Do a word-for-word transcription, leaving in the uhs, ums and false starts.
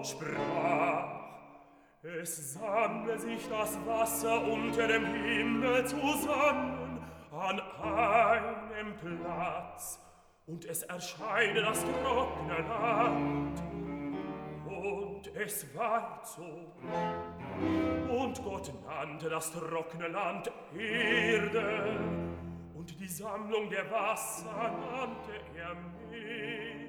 Gott sprach, es sammle sich das Wasser unter dem Himmel zusammen an einem Platz, und es erscheine das trockene Land. Und es ward so. Und Gott nannte das trockene Land Erde, und die Sammlung der Wasser nannte er Meer.